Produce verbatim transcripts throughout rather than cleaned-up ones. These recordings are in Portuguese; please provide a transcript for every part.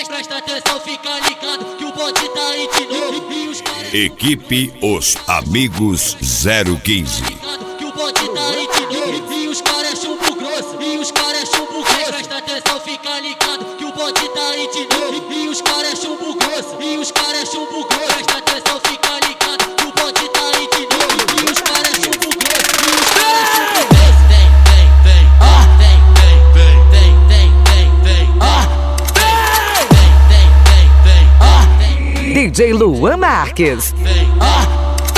Presta atenção, fica ligado que o bonde tá aí de novo. E os caras... Equipe Os Amigos zero quinze. Que o bonde tá aí de novo. E os caras chumbo grosso. E os caras chumbo grosso. Presta atenção, fica ligado que o bonde tá aí de novo. E os caras chumbo grosso. E os caras chumbo grosso. Presta atenção, fica ligado que o bonde tá aí de novo. E os caras chumbo grosso. E os caras chumbo grosso. Vem, vem, vem. Ah, vem, vem, vem, vem, vem, vem, vem. Ah, vem, vem, vem, vem. Ah, vem. D J Luan Marques. Vem, ah.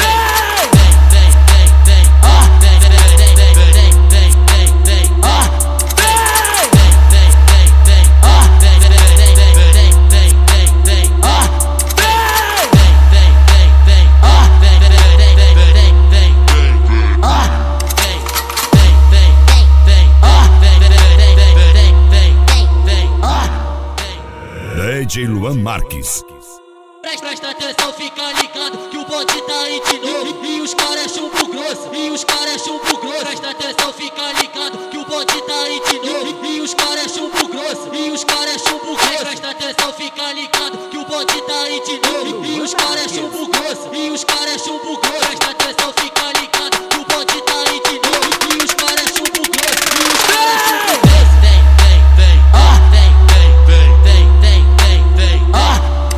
D J Luan Marques. Presta atenção, fica ligado que o bonde tá aí de novo. E os caras chumbo grosso. E os caras chumbo grosso. Presta atenção, fica ligado que o bonde tá aí de novo. E os caras chumbo grosso. E os caras chumbo grosso. Presta atenção, fica ligado que o bonde tá aí de novo. E os caras chumbo grosso. E os caras chumbo grosso. Presta atenção, fica ligado que o bonde tá aí de novo. E os caras chumbo grosso. E os caras chumbo grosso. Vem, vem, vem. Ah, vem, vem, vem, vem, vem, vem. Ah,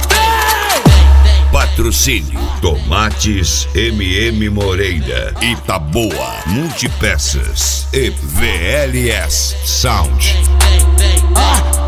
Patrocínio Tomates M M Moreira, Itaboa Multipeças e V L S Sound. vem, vem, vem. Ah.